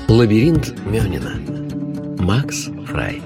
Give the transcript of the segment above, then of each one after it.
Лабиринт Мёнина. Макс Фрай.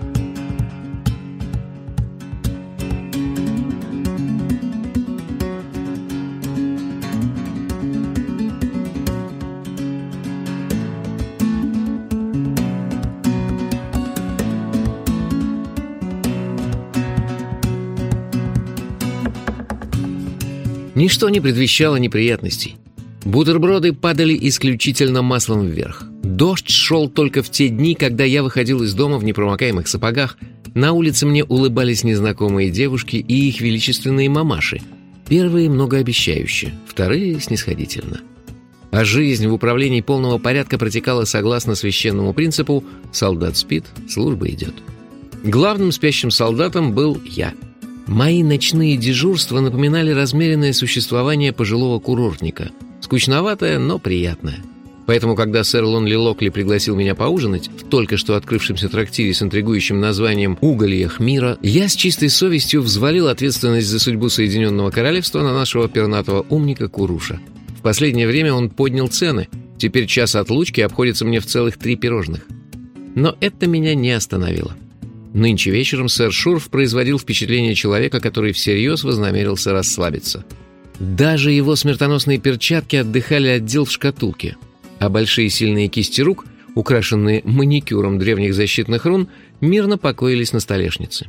Ничто не предвещало неприятностей. Бутерброды падали исключительно маслом вверх. Дождь шел только в те дни, когда я выходил из дома в непромокаемых сапогах. На улице мне улыбались незнакомые девушки и их величественные мамаши. Первые многообещающе, вторые снисходительно. А жизнь в управлении полного порядка протекала согласно священному принципу «солдат спит, служба идет». Главным спящим солдатом был я. Мои ночные дежурства напоминали размеренное существование пожилого курортника. Скучноватое, но приятное. Поэтому, когда сэр Лонли Локли пригласил меня поужинать в только что открывшемся трактире с интригующим названием «Угольях мира», я с чистой совестью взвалил ответственность за судьбу Соединенного Королевства на нашего пернатого умника Куруша. В последнее время он поднял цены. Теперь час отлучки обходится мне в целых 3 пирожных. Но это меня не остановило. Нынче вечером сэр Шурф производил впечатление человека, который всерьез вознамерился расслабиться. Даже его смертоносные перчатки отдыхали от дел в шкатулке, а большие сильные кисти рук, украшенные маникюром древних защитных рун, мирно покоились на столешнице.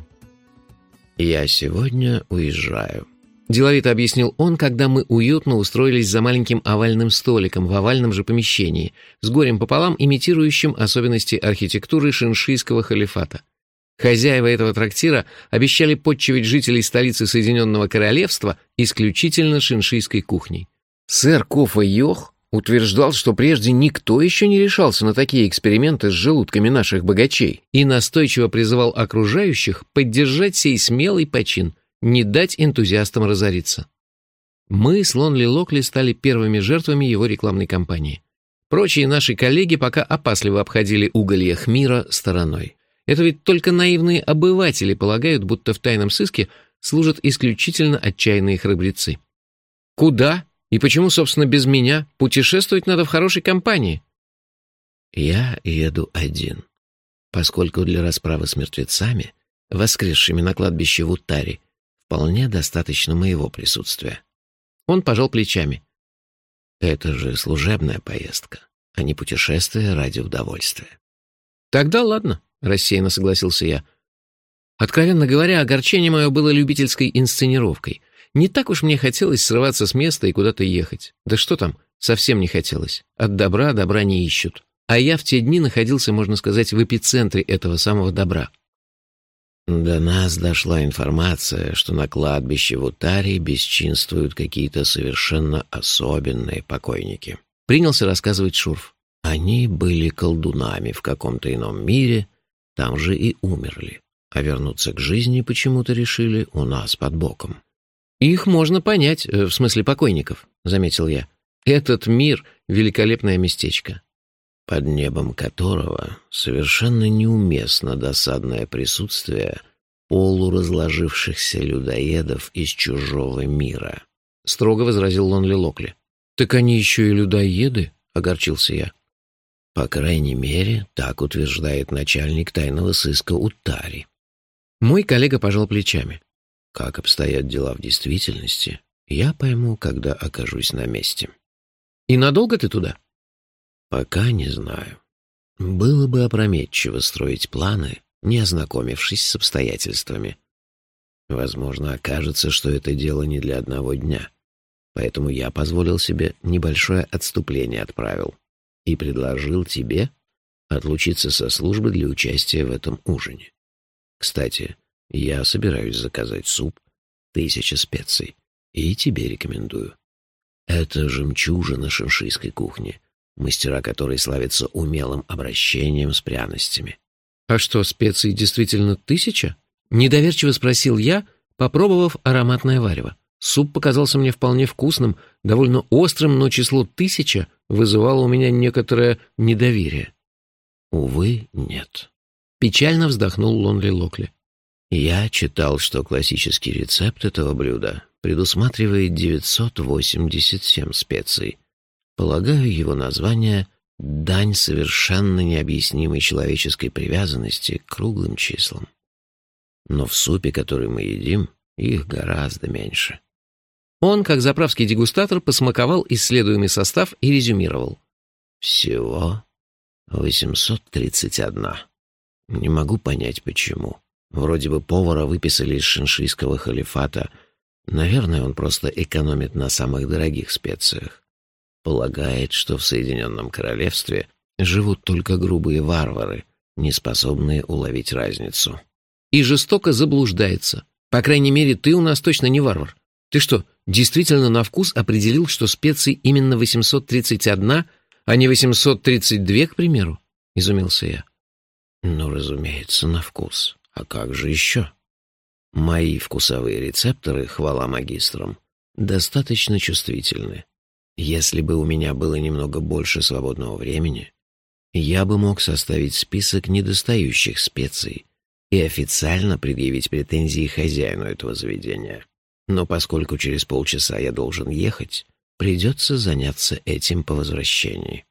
«Я сегодня уезжаю», — деловито объяснил он, когда мы уютно устроились за маленьким овальным столиком в овальном же помещении, с горем пополам имитирующим особенности архитектуры шиншийского халифата. Хозяева этого трактира обещали подчивать жителей столицы Соединенного Королевства исключительно шиншийской кухней. Сэр Кофа Йох утверждал, что прежде никто еще не решался на такие эксперименты с желудками наших богачей, и настойчиво призывал окружающих поддержать сей смелый почин, не дать энтузиастам разориться. Мы с Лонли Локли стали первыми жертвами его рекламной кампании. Прочие наши коллеги пока опасливо обходили угольях мира стороной. Это ведь только наивные обыватели полагают, будто в тайном сыске служат исключительно отчаянные храбрецы. Куда и почему, собственно, без меня? Путешествовать надо в хорошей компании. Я еду один, поскольку для расправы с мертвецами, воскресшими на кладбище в Уттари, вполне достаточно моего присутствия. Он пожал плечами. Это же служебная поездка, а не путешествие ради удовольствия. Тогда ладно. Рассеянно согласился я. Откровенно говоря, огорчение мое было любительской инсценировкой. Не так уж мне хотелось срываться с места и куда-то ехать. Да что там, совсем не хотелось. От добра добра не ищут. А я в те дни находился, можно сказать, в эпицентре этого самого добра. До нас дошла информация, что на кладбище в Уттари бесчинствуют какие-то совершенно особенные покойники. Принялся рассказывать Шурф. Они были колдунами в каком-то ином мире, там же и умерли, а вернуться к жизни почему-то решили у нас под боком. «Их можно понять, в смысле покойников», — заметил я. «Этот мир — великолепное местечко, под небом которого совершенно неуместно досадное присутствие полуразложившихся людоедов из чужого мира», — строго возразил Лонли Локли. «Так они еще и людоеды?» — огорчился я. По крайней мере, так утверждает начальник тайного сыска Уттари. Мой коллега пожал плечами. Как обстоят дела в действительности, я пойму, когда окажусь на месте. И надолго ты туда? Пока не знаю. Было бы опрометчиво строить планы, не ознакомившись с обстоятельствами. Возможно, окажется, что это дело не для одного дня. Поэтому я позволил себе небольшое отступление от правил и предложил тебе отлучиться со службы для участия в этом ужине. Кстати, я собираюсь заказать суп 1000 специй, и тебе рекомендую. Это жемчужина шиншийской кухни, мастера которой славятся умелым обращением с пряностями. «А что, специй действительно 1000?» — недоверчиво спросил я, попробовав ароматное варево. Суп показался мне вполне вкусным, довольно острым, но число 1000 вызывало у меня некоторое недоверие. Увы, нет. Печально вздохнул Лонли Локли. Я читал, что классический рецепт этого блюда предусматривает 987 специй. Полагаю, его название дань совершенно необъяснимой человеческой привязанности к круглым числам. Но в супе, который мы едим, их гораздо меньше. Он, как заправский дегустатор, посмаковал исследуемый состав и резюмировал. Всего 831. Не могу понять, почему. Вроде бы повара выписали из шиншийского халифата. Наверное, он просто экономит на самых дорогих специях. Полагает, что в Соединенном Королевстве живут только грубые варвары, не способные уловить разницу. И жестоко заблуждается. По крайней мере, ты у нас точно не варвар. Ты что, действительно на вкус определил, что специй именно 831, а не 832, к примеру? Изумился я. Ну, разумеется, на вкус. А как же еще? Мои вкусовые рецепторы, хвала магистрам, достаточно чувствительны. Если бы у меня было немного больше свободного времени, я бы мог составить список недостающих специй и официально предъявить претензии хозяину этого заведения. Но поскольку через полчаса я должен ехать, придется заняться этим по возвращении.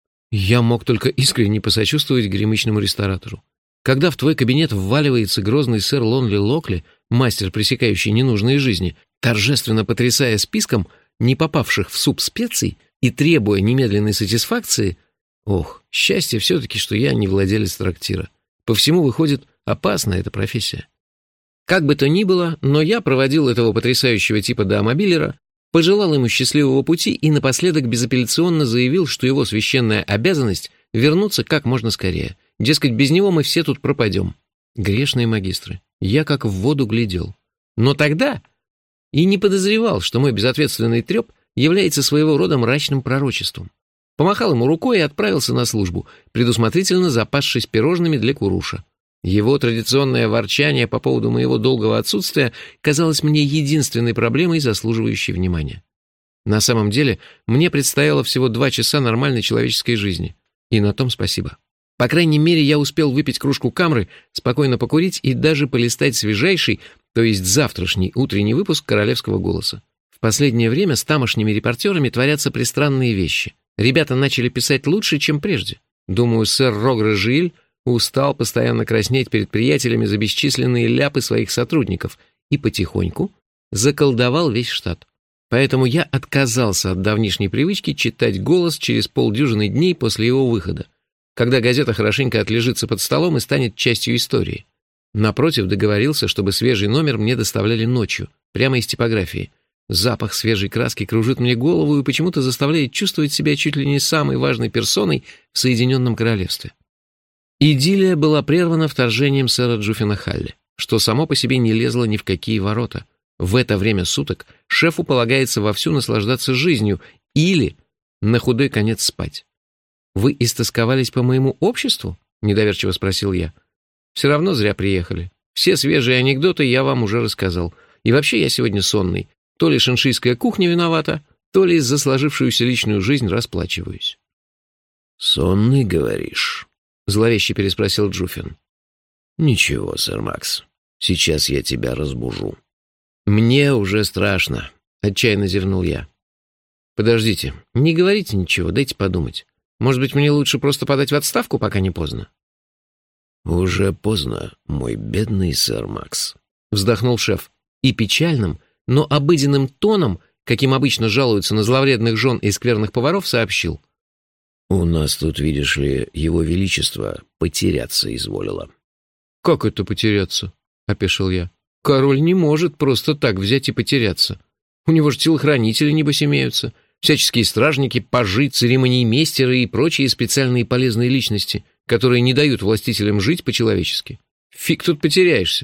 Я мог только искренне посочувствовать гремычному ресторатору. Когда в твой кабинет вваливается грозный сэр Лонли Локли, мастер, пресекающий ненужные жизни, торжественно потрясая списком не попавших в суп специй и требуя немедленной сатисфакции, ох, счастье все-таки, что я не владелец трактира. По всему выходит, опасна эта профессия. Как бы то ни было, но я проводил этого потрясающего типа до мобилера, пожелал ему счастливого пути и напоследок безапелляционно заявил, что его священная обязанность — вернуться как можно скорее. Дескать, без него мы все тут пропадем. Грешные магистры. Я как в воду глядел. Но тогда и не подозревал, что мой безответственный треп является своего рода мрачным пророчеством. Помахал ему рукой и отправился на службу, предусмотрительно запасшись пирожными для Куруша. Его традиционное ворчание по поводу моего долгого отсутствия казалось мне единственной проблемой, заслуживающей внимания. На самом деле, мне предстояло всего 2 часа нормальной человеческой жизни. И на том спасибо. По крайней мере, я успел выпить кружку камры, спокойно покурить и даже полистать свежайший, то есть завтрашний утренний выпуск «Королевского голоса». В последнее время с тамошними репортерами творятся пристранные вещи. Ребята начали писать лучше, чем прежде. Думаю, сэр Рогре Жиль устал постоянно краснеть перед приятелями за бесчисленные ляпы своих сотрудников и потихоньку заколдовал весь штат. Поэтому я отказался от давнишней привычки читать «Голос» через полдюжины дней после его выхода, когда газета хорошенько отлежится под столом и станет частью истории. Напротив, договорился, чтобы свежий номер мне доставляли ночью, прямо из типографии. Запах свежей краски кружит мне голову и почему-то заставляет чувствовать себя чуть ли не самой важной персоной в Соединенном Королевстве. Идиллия была прервана вторжением сэра Джуффина Халли, что само по себе не лезло ни в какие ворота. В это время суток шефу полагается вовсю наслаждаться жизнью или, на худой конец, спать. «Вы истосковались по моему обществу?» — недоверчиво спросил я. «Все равно зря приехали. Все свежие анекдоты я вам уже рассказал. И вообще я сегодня сонный. То ли шиншийская кухня виновата, то ли за сложившуюся личную жизнь расплачиваюсь». «Сонный, говоришь?» — зловеще переспросил Джуффин. «Ничего, сэр Макс, сейчас я тебя разбужу». «Мне уже страшно», — отчаянно зевнул я. «Подождите, не говорите ничего, дайте подумать. Может быть, мне лучше просто подать в отставку, пока не поздно?» «Уже поздно, мой бедный сэр Макс», — вздохнул шеф и печальным, но обыденным тоном, каким обычно жалуются на зловредных жен и скверных поваров, сообщил. «У нас тут, видишь ли, его величество потеряться изволило». «Как это потеряться?» — опешил я. «Король не может просто так взять и потеряться. У него же телохранители, небось, имеются, всяческие стражники, пажи, церемониймейстеры и прочие специальные полезные личности, которые не дают властителям жить по-человечески. Фиг тут потеряешься».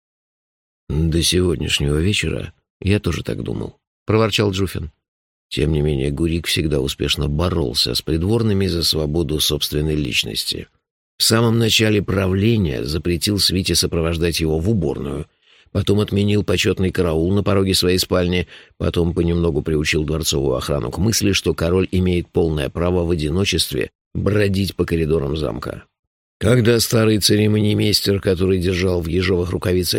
«До сегодняшнего вечера я тоже так думал», — проворчал Джуффин. «Тем не менее, Гурик всегда успешно боролся с придворными за свободу собственной личности. В самом начале правления запретил свите сопровождать его в уборную, потом отменил почетный караул на пороге своей спальни, потом понемногу приучил дворцовую охрану к мысли, что король имеет полное право в одиночестве бродить по коридорам замка. Когда старый церемониймейстер, который держал в ежовых рукавицах